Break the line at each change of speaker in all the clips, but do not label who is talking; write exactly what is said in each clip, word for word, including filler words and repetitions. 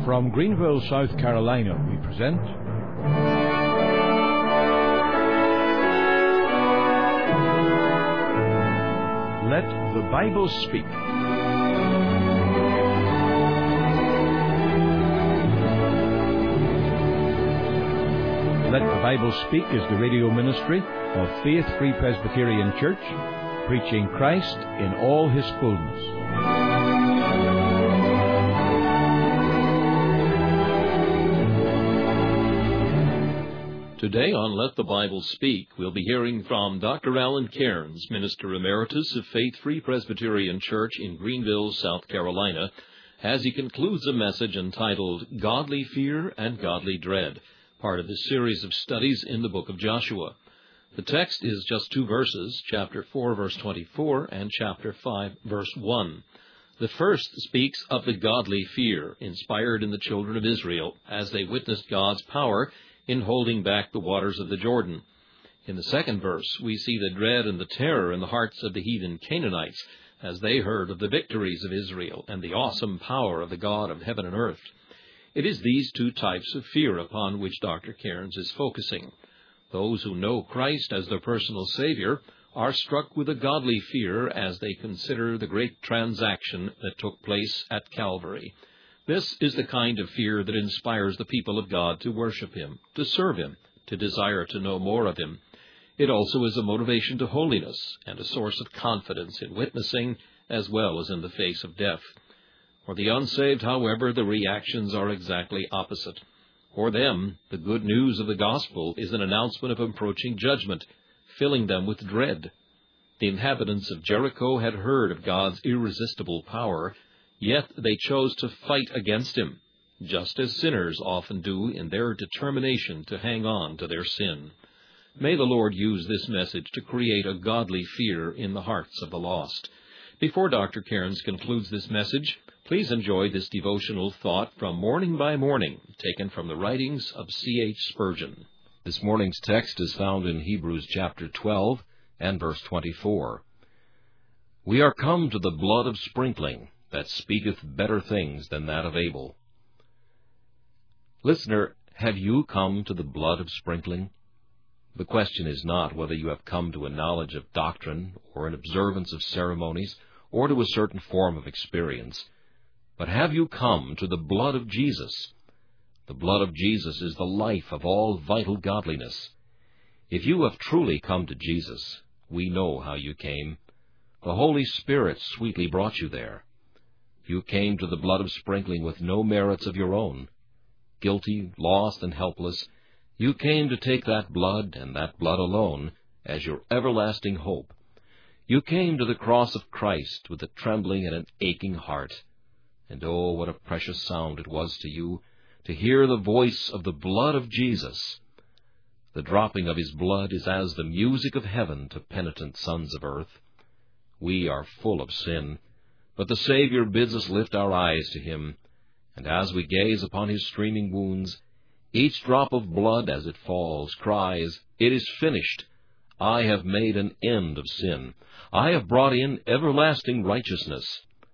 From Greenville, South Carolina, we present Let the Bible Speak. Let the Bible Speak is the radio ministry of Faith Free Presbyterian Church, preaching Christ in all His fullness.
Today on Let the Bible Speak, we'll be hearing from Doctor Alan Cairns, Minister Emeritus of Faith Free Presbyterian Church in Greenville, South Carolina, as he concludes a message entitled Godly Fear and Godly Dread, part of this series of studies in the book of Joshua. The text is just two verses, chapter four, verse twenty-four, and chapter five, verse one. The first speaks of the godly fear inspired in the children of Israel as they witnessed God's power in holding back the waters of the Jordan. In the second verse, we see the dread and the terror in the hearts of the heathen Canaanites as they heard of the victories of Israel and the awesome power of the God of heaven and earth. It is these two types of fear upon which Doctor Cairns is focusing. Those who know Christ as their personal Savior are struck with a godly fear as they consider the great transaction that took place at Calvary. This is the kind of fear that inspires the people of God to worship Him, to serve Him, to desire to know more of Him. It also is a motivation to holiness and a source of confidence in witnessing as well as in the face of death. For the unsaved, however, the reactions are exactly opposite. For them, the good news of the gospel is an announcement of approaching judgment, filling them with dread. The inhabitants of Jericho had heard of God's irresistible power, yet they chose to fight against Him, just as sinners often do in their determination to hang on to their sin. May the Lord use this message to create a godly fear in the hearts of the lost. Before Doctor Cairns concludes this message, please enjoy this devotional thought from Morning by Morning, taken from the writings of C H Spurgeon.
This morning's text is found in Hebrews chapter twelve and verse twenty-four. We are come to the blood of sprinkling, that speaketh better things than that of Abel. Listener, have you come to the blood of sprinkling? The question is not whether you have come to a knowledge of doctrine or an observance of ceremonies or to a certain form of experience, but have you come to the blood of Jesus? The blood of Jesus is the life of all vital godliness. If you have truly come to Jesus, we know how you came. The Holy Spirit sweetly brought you there. You came to the blood of sprinkling with no merits of your own. Guilty, lost, and helpless, you came to take that blood, and that blood alone, as your everlasting hope. You came to the cross of Christ with a trembling and an aching heart. And oh, what a precious sound it was to you to hear the voice of the blood of Jesus. The dropping of His blood is as the music of heaven to penitent sons of earth. We are full of sin, but the Savior bids us lift our eyes to Him, and as we gaze upon His streaming wounds, each drop of blood as it falls cries, It is finished. I have made an end of sin. I have brought in everlasting righteousness.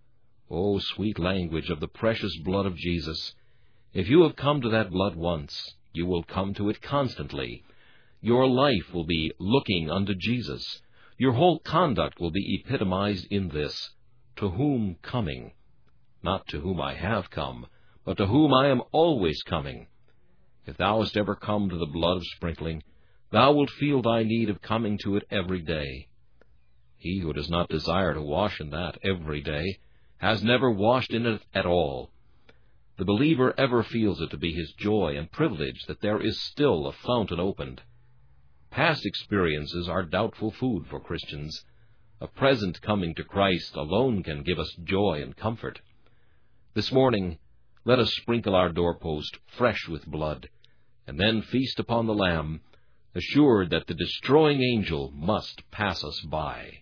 O sweet language of the precious blood of Jesus! If you have come to that blood once, you will come to it constantly. Your life will be looking unto Jesus. Your whole conduct will be epitomized in this: to whom coming? Not to whom I have come, but to whom I am always coming. If thou hast ever come to the blood of sprinkling, thou wilt feel thy need of coming to it every day. He who does not desire to wash in that every day has never washed in it at all. The believer ever feels it to be his joy and privilege that there is still a fountain opened. Past experiences are doubtful food for Christians. A present coming to Christ alone can give us joy and comfort. This morning, let us sprinkle our doorpost fresh with blood, and then feast upon the Lamb, assured that the destroying angel must pass us by.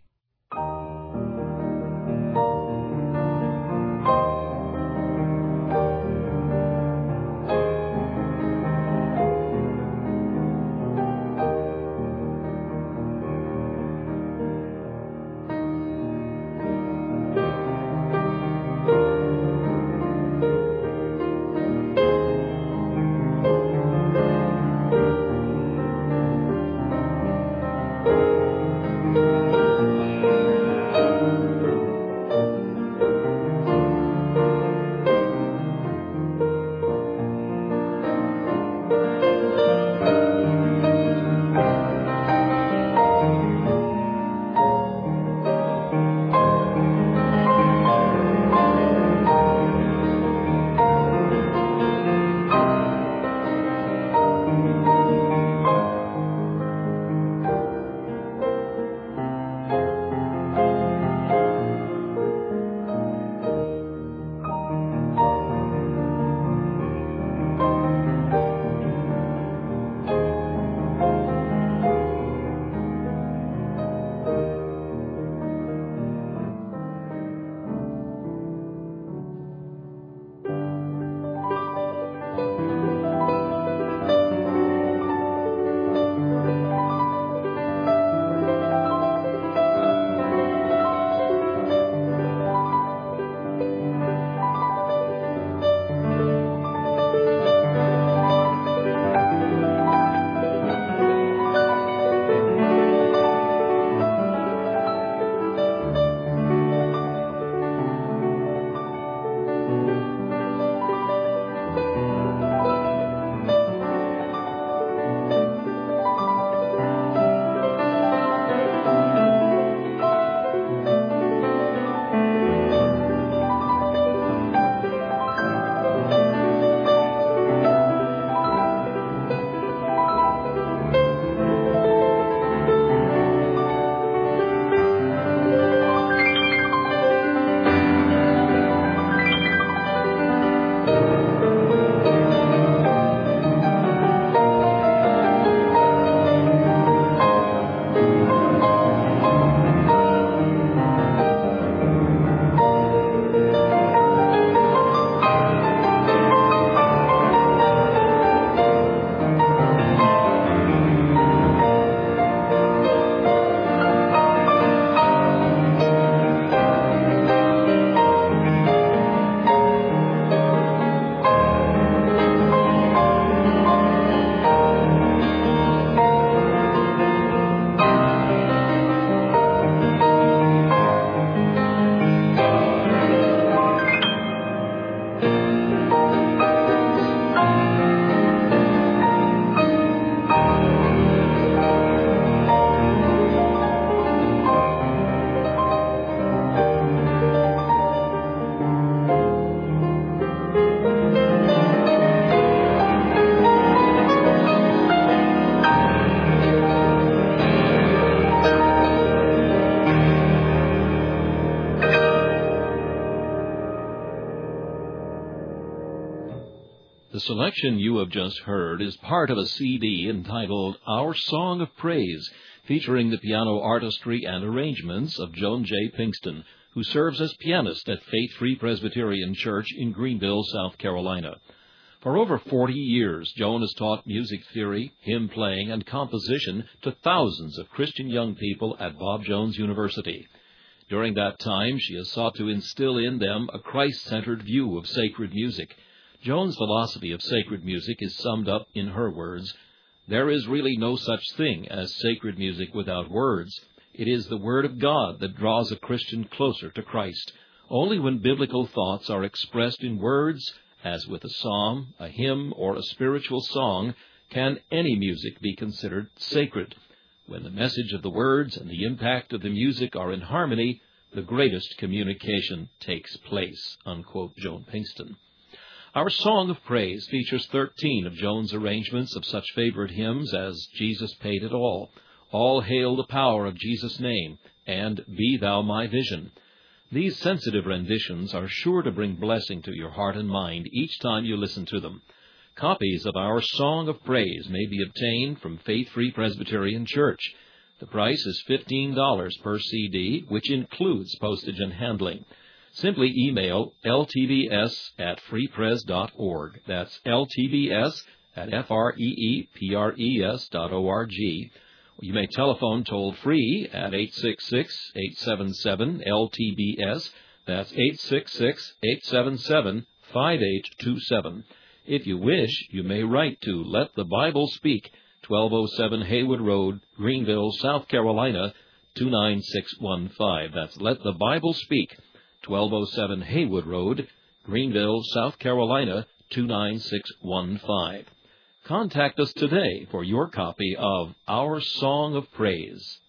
The selection you have just heard is part of a C D entitled Our Song of Praise, featuring the piano artistry and arrangements of Joan J. Pinkston, who serves as pianist at Faith Free Presbyterian Church in Greenville, South Carolina. For over forty years, Joan has taught music theory, hymn playing, and composition to thousands of Christian young people at Bob Jones University. During that time, she has sought to instill in them a Christ-centered view of sacred music. Joan's philosophy of sacred music is summed up in her words: "There is really no such thing as sacred music without words. It is the Word of God that draws a Christian closer to Christ. Only when biblical thoughts are expressed in words, as with a psalm, a hymn, or a spiritual song, can any music be considered sacred. When the message of the words and the impact of the music are in harmony, the greatest communication takes place," unquote, Joan Pinkston. Our Song of Praise features thirteen of Joan's arrangements of such favorite hymns as Jesus Paid It All, All Hail the Power of Jesus' Name, and Be Thou My Vision. These sensitive renditions are sure to bring blessing to your heart and mind each time you listen to them. Copies of Our Song of Praise may be obtained from Faith Free Presbyterian Church. The price is fifteen dollars per C D, which includes postage and handling. Simply email L T B S at freepres dot org. That's L T B S at F R E E P R E S dot O R G. You may telephone toll-free at eight six six, eight seven seven, L T B S. That's eight six six, eight seven seven, five eight two seven. If you wish, you may write to Let the Bible Speak, twelve oh seven Haywood Road, Greenville, South Carolina, two nine six one five. That's Let the Bible Speak, twelve oh seven Haywood Road, Greenville, South Carolina, two nine six one five. Contact us today for your copy of Our Song of Praise.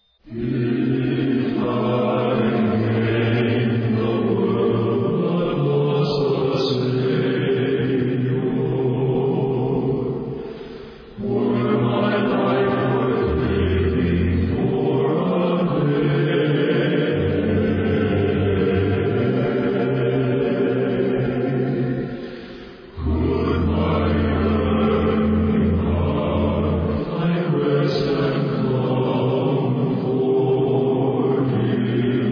Rest and come for me.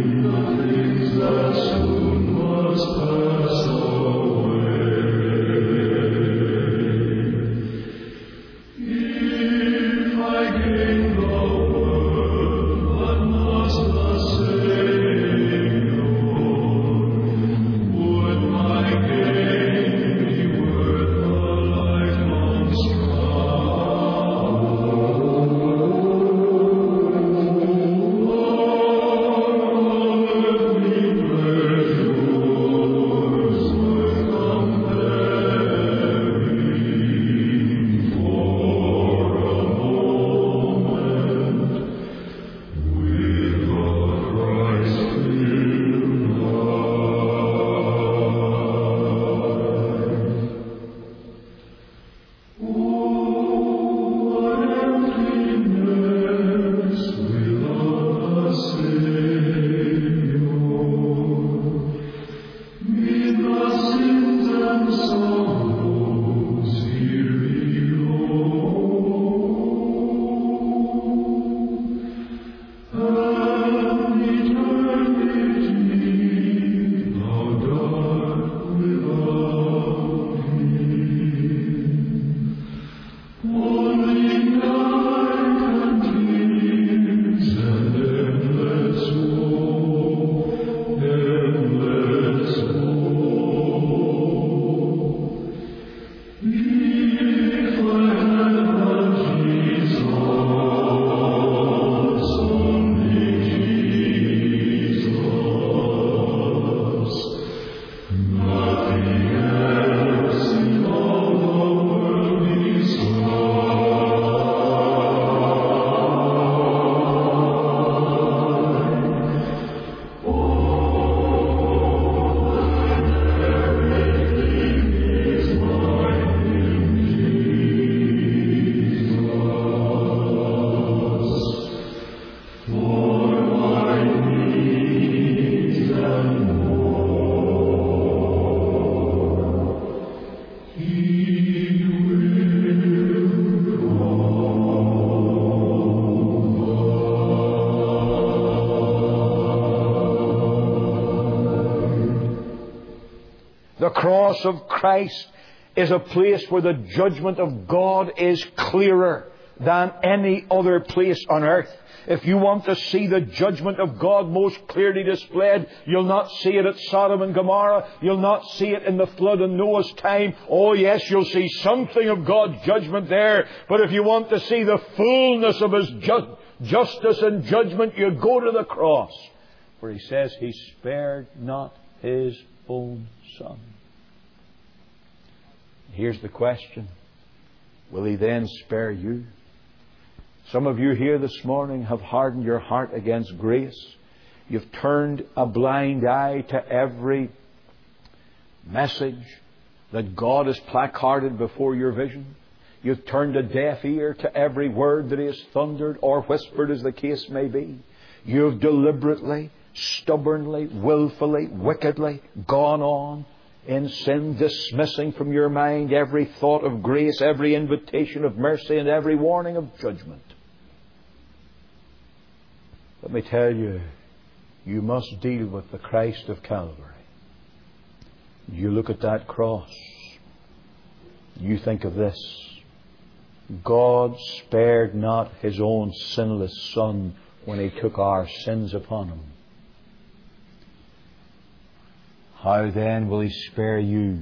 cross of Christ is a place where the judgment of God is clearer than any other place on earth. If you want to see the judgment of God most clearly displayed, you'll not see it at Sodom and Gomorrah. You'll not see it in the flood in Noah's time. Oh yes, you'll see something of God's judgment there. But if you want to see the fullness of His ju- justice and judgment, you go to the cross, where He says He spared not His own Son. Here's the question. Will He then spare you? Some of you here this morning have hardened your heart against grace. You've turned a blind eye to every message that God has placarded before your vision. You've turned a deaf ear to every word that He has thundered or whispered, as the case may be. You've deliberately, stubbornly, willfully, wickedly gone on in sin, dismissing from your mind every thought of grace, every invitation of mercy, and every warning of judgment. Let me tell you, you must deal with the Christ of Calvary. You look at that cross, you think of this. God spared not His own sinless Son when He took our sins upon Him. How then will He spare you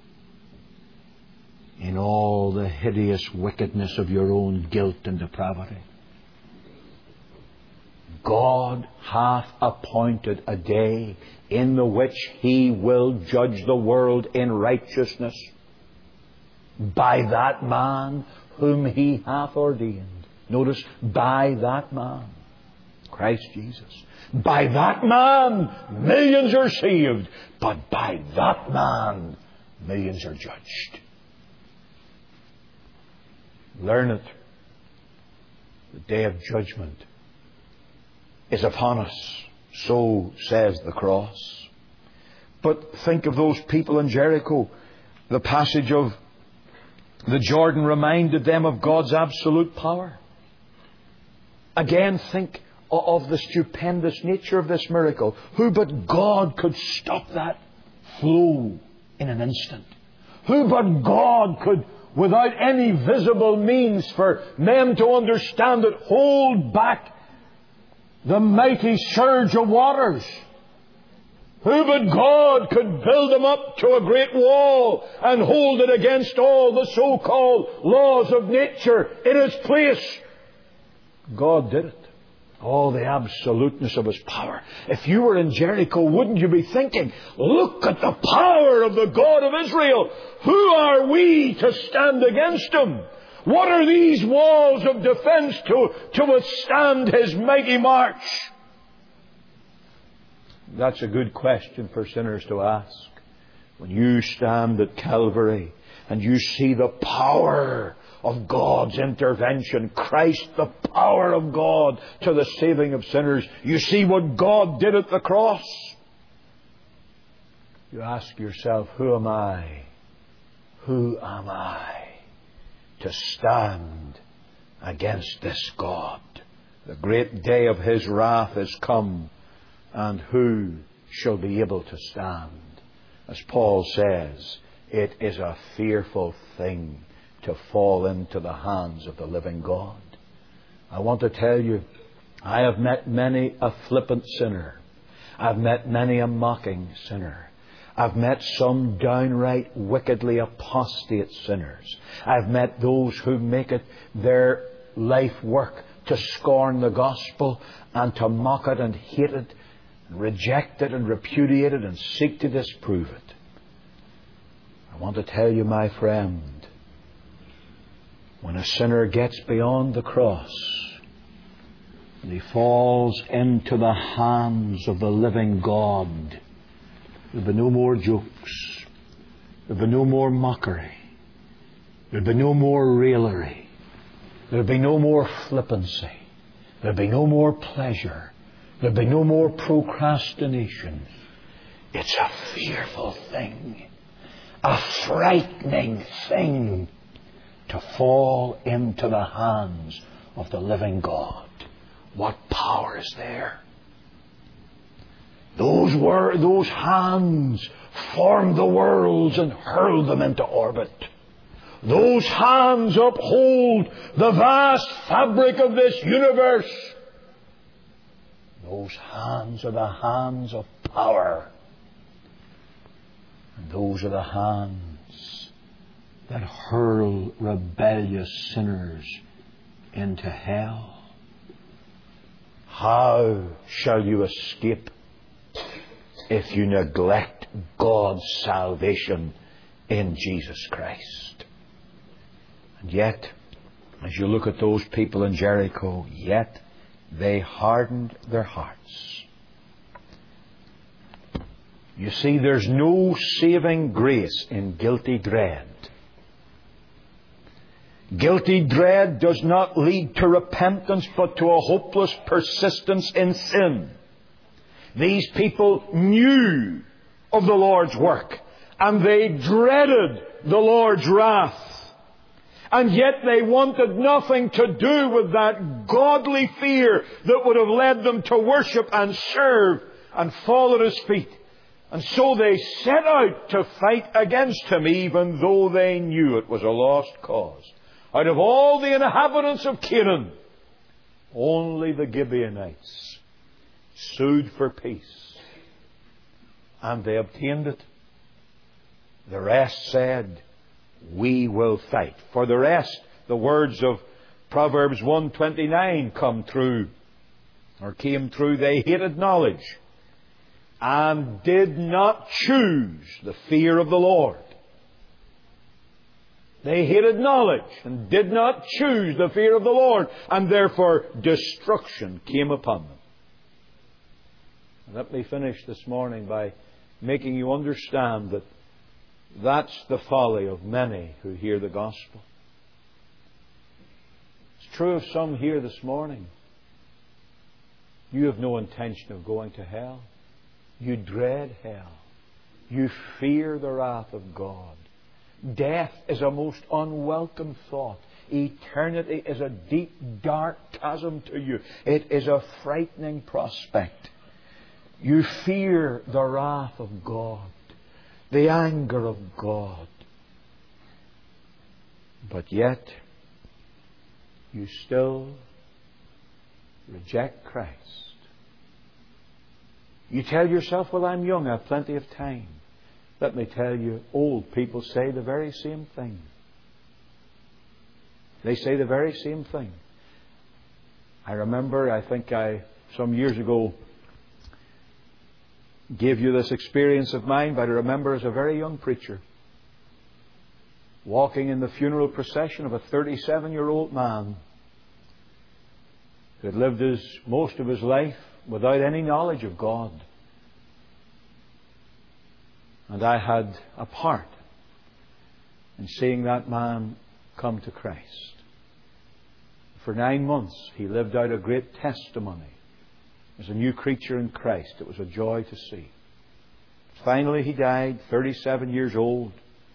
in all the hideous wickedness of your own guilt and depravity? God hath appointed a day in the which He will judge the world in righteousness by that man whom He hath ordained. Notice, by that man, Christ Jesus. By that man, millions are saved. But by that man, millions are judged. Learn it. The day of judgment is upon us. So says the cross. But think of those people in Jericho. The passage of the Jordan reminded them of God's absolute power. Again, think of the stupendous nature of this miracle. Who but God could stop that flow in an instant? Who but God could, without any visible means for them to understand it, hold back the mighty surge of waters? Who but God could build them up to a great wall and hold it against all the so-called laws of nature in its place? God did it. Oh, the absoluteness of His power. If you were in Jericho, wouldn't you be thinking, look at the power of the God of Israel. Who are we to stand against Him? What are these walls of defense to, to withstand His mighty march? That's a good question for sinners to ask. When you stand at Calvary and you see the power of God's intervention, Christ, the power of God to the saving of sinners, you see what God did at the cross. You ask yourself, who am I? Who am I to stand against this God? The great day of His wrath is come, and who shall be able to stand? As Paul says, it is a fearful thing to fall into the hands of the living God. I want to tell you, I have met many a flippant sinner. I've met many a mocking sinner. I've met some downright wickedly apostate sinners. I've met those who make it their life work to scorn the gospel and to mock it and hate it, and reject it and repudiate it and seek to disprove it. I want to tell you, my friend, when a sinner gets beyond the cross and he falls into the hands of the living God, there'll be no more jokes. There'll be no more mockery. There'll be no more raillery. There'll be no more flippancy. There'll be no more pleasure. There'll be no more procrastination. It's a fearful thing, a frightening thing, to fall into the hands of the living God. What power is there? Those were, those hands formed the worlds and hurled them into orbit. Those hands uphold the vast fabric of this universe. Those hands are the hands of power. And those are the hands that hurl rebellious sinners into hell. How shall you escape if you neglect God's salvation in Jesus Christ? And yet, as you look at those people in Jericho, yet they hardened their hearts. You see, there's no saving grace in guilty dread. Guilty dread does not lead to repentance, but to a hopeless persistence in sin. These people knew of the Lord's work, and they dreaded the Lord's wrath. And yet they wanted nothing to do with that godly fear that would have led them to worship and serve and fall at His feet. And so they set out to fight against Him, even though they knew it was a lost cause. Out of all the inhabitants of Canaan, only the Gibeonites sued for peace. And they obtained it. The rest said, we will fight. For the rest, the words of Proverbs one twenty-nine come true, or came true. They hated knowledge and did not choose the fear of the Lord. They hated knowledge and did not choose the fear of the Lord, and therefore destruction came upon them. Let me finish this morning by making you understand that that's the folly of many who hear the gospel. It's true of some here this morning. You have no intention of going to hell. You dread hell. You fear the wrath of God. Death is a most unwelcome thought. Eternity is a deep, dark chasm to you. It is a frightening prospect. You fear the wrath of God, the anger of God. But yet, you still reject Christ. You tell yourself, well, I'm young, I have plenty of time. Let me tell you, old people say the very same thing. They say the very same thing. I remember, I think I, some years ago, gave you this experience of mine, but I remember as a very young preacher walking in the funeral procession of a thirty-seven-year-old man who had lived his, most of his life without any knowledge of God. And I had a part in seeing that man come to Christ. For nine months he lived out a great testimony as a new creature in Christ. It was a joy to see. Finally he died, thirty-seven years old.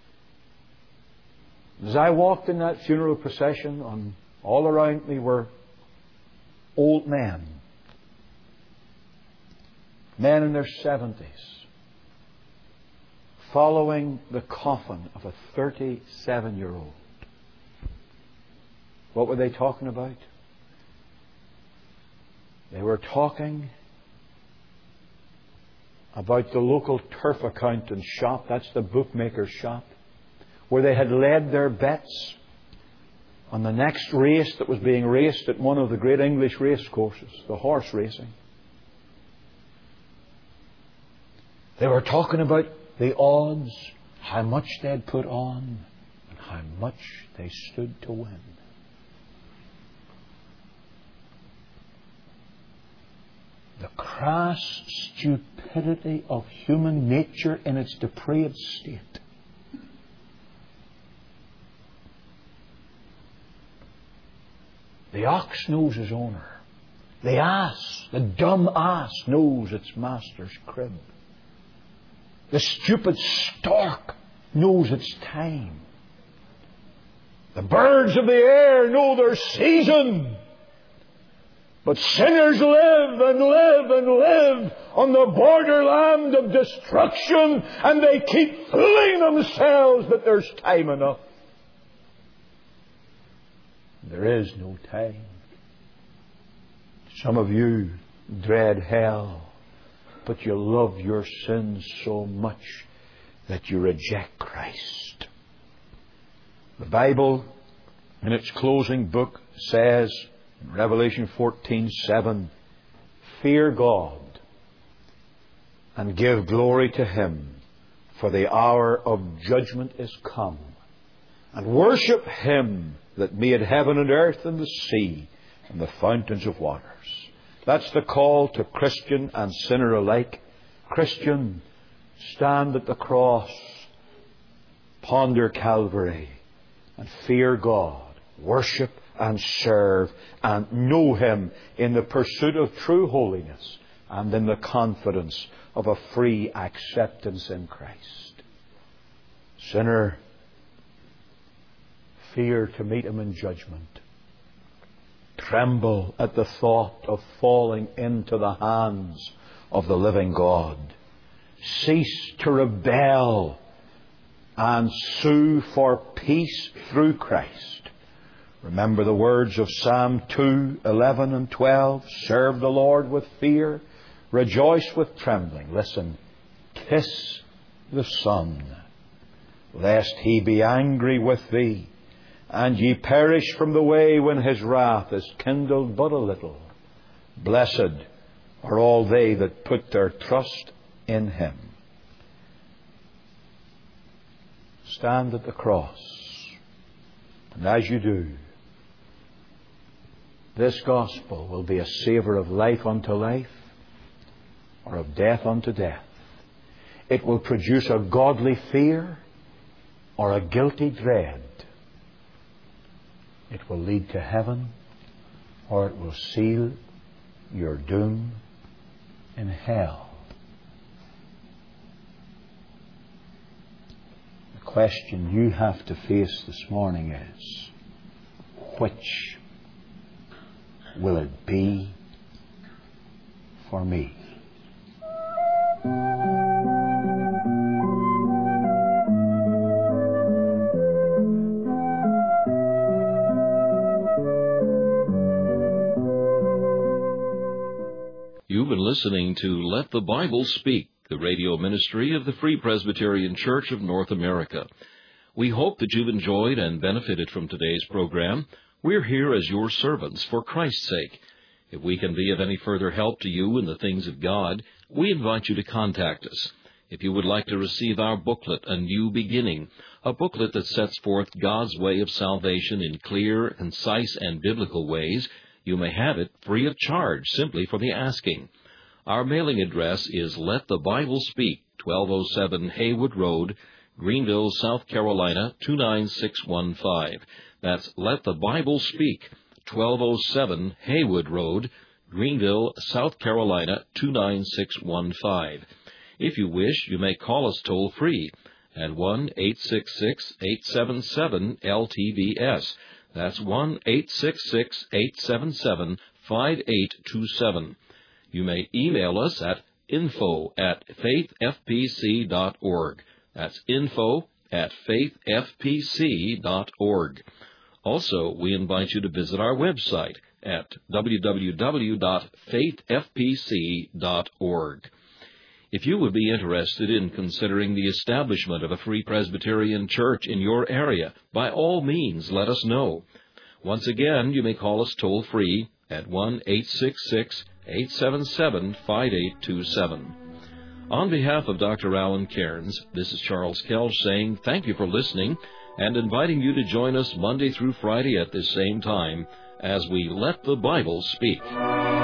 As I walked in that funeral procession, on all around me were old men. Men in their seventies, following the coffin of a thirty-seven-year-old. What were they talking about? They were talking about the local turf accountant's shop. That's the bookmaker's shop, where they had laid their bets on the next race that was being raced at one of the great English race courses, the horse racing. They were talking about the odds, how much they'd put on, and how much they stood to win. The crass stupidity of human nature in its depraved state. The ox knows his owner. The ass, the dumb ass, knows its master's crib. The stupid stork knows its time. The birds of the air know their season. But sinners live and live and live on the borderland of destruction, and they keep fooling themselves that there's time enough. There is no time. Some of you dread hell, but you love your sins so much that you reject Christ. The Bible, in its closing book, says in Revelation fourteen seven, fear God and give glory to Him, for the hour of judgment is come. And worship Him that made heaven and earth and the sea and the fountains of waters. That's the call to Christian and sinner alike. Christian, stand at the cross, ponder Calvary, and fear God, worship and serve, and know Him in the pursuit of true holiness and in the confidence of a free acceptance in Christ. Sinner, fear to meet Him in judgment. Tremble at the thought of falling into the hands of the living God. Cease to rebel and sue for peace through Christ. Remember the words of Psalm two, eleven and twelve. Serve the Lord with fear. Rejoice with trembling. Listen. Kiss the Son, lest He be angry with thee, and ye perish from the way when His wrath is kindled but a little. Blessed are all they that put their trust in Him. Stand at the cross, and as you do, this gospel will be a savour of life unto life, or of death unto death. It will produce a godly fear or a guilty dread. It will lead to heaven, or it will seal your doom in hell. The question you have to face this morning is, which will it be for me?
You've been listening to Let the Bible Speak, the radio ministry of the Free Presbyterian Church of North America. We hope that you've enjoyed and benefited from today's program. We're here as your servants for Christ's sake. If we can be of any further help to you in the things of God, we invite you to contact us. If you would like to receive our booklet, A New Beginning, a booklet that sets forth God's way of salvation in clear, concise, and biblical ways, you may have it free of charge, simply for the asking. Our mailing address is Let the Bible Speak, twelve oh seven Haywood Road, Greenville, South Carolina, two nine six one five. That's Let the Bible Speak, twelve oh seven Haywood Road, Greenville, South Carolina, two nine six one five. If you wish, you may call us toll-free at one eight six six, eight seven seven, L T B S. That's one eight six six, eight seven seven, five eight two seven. You may email us at info at faith f p c dot org. That's info at faith f p c dot org. Also, we invite you to visit our website at w w w dot faith f p c dot org. If you would be interested in considering the establishment of a Free Presbyterian Church in your area, by all means let us know. Once again, you may call us toll-free at one eight six six, eight seven seven, five eight two seven. On behalf of Doctor Alan Cairns, this is Charles Kelch saying thank you for listening and inviting you to join us Monday through Friday at this same time as we Let the Bible Speak.